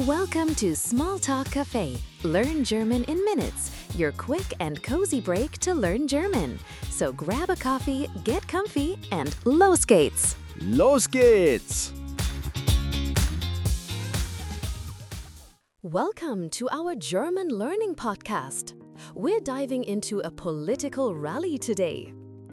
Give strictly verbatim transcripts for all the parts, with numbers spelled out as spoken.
Welcome to Small Talk Cafe. Learn German in minutes. Your quick and cozy break to learn German. So grab a coffee, get comfy, and los geht's! Los geht's! Welcome to our German learning podcast. We're diving into a political rally today.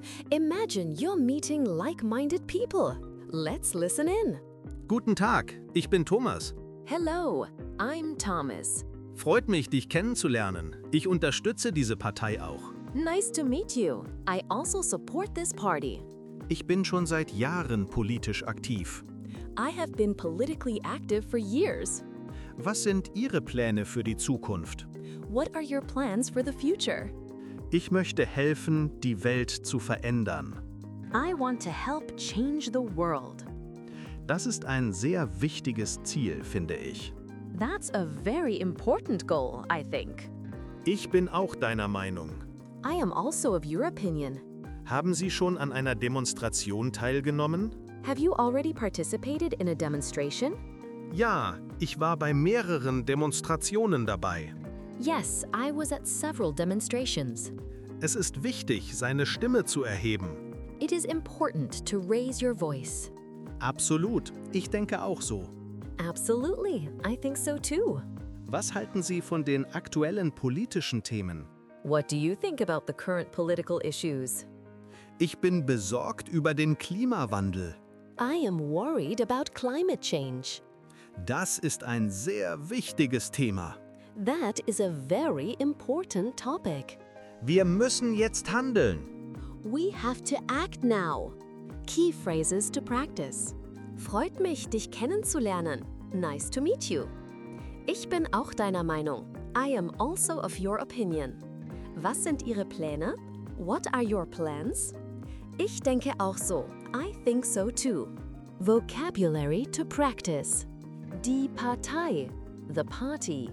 Imagine you're meeting like-minded people. Let's listen in. Guten Tag, ich bin Thomas. Hello, I'm Thomas. Freut mich, dich kennenzulernen. Ich unterstütze diese Partei auch. Nice to meet you. I also support this party. Ich bin schon seit Jahren politisch aktiv. I have been politically active for years. Was sind Ihre Pläne für die Zukunft? What are your plans for the future? Ich möchte helfen, die Welt zu verändern. I want to help change the world. Das ist ein sehr wichtiges Ziel, finde ich. That's a very important goal, I think. Ich bin auch deiner Meinung. I am also of your opinion. Haben Sie schon an einer Demonstration teilgenommen? Have you already participated in a demonstration? Ja, ich war bei mehreren Demonstrationen dabei. Yes, I was at several demonstrations. Es ist wichtig, seine Stimme zu erheben. It is important to raise your voice. Absolut, ich denke auch so. Absolutely, I think so too. Was halten Sie von den aktuellen politischen Themen? What do you think about the current political issues? Ich bin besorgt über den Klimawandel. I am worried about climate change. Das ist ein sehr wichtiges Thema. That is a very important topic. Wir müssen jetzt handeln. We have to act now. Key phrases to practice. Freut mich, dich kennenzulernen. Nice to meet you. Ich bin auch deiner Meinung. I am also of your opinion. Was sind Ihre Pläne? What are your plans? Ich denke auch so. I think so too. Vocabulary to practice. Die Partei, the party.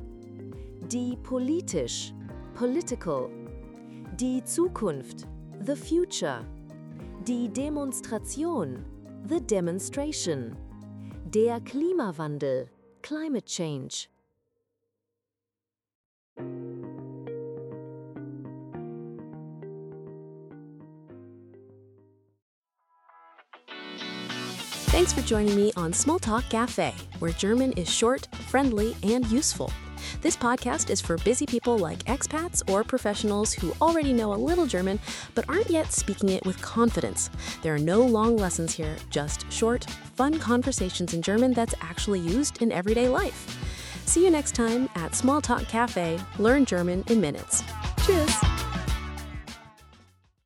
Die politisch, political. Die Zukunft, the future. Die Demonstration, the demonstration. Der Klimawandel, climate change. Thanks for joining me on Small Talk Cafe, where German is short, friendly, and useful. This podcast is for busy people like expats or professionals who already know a little German but aren't yet speaking it with confidence. There are no long lessons here, just short, fun conversations in German that's actually used in everyday life. See you next time at Small Talk Cafe. Learn German in minutes. Tschüss!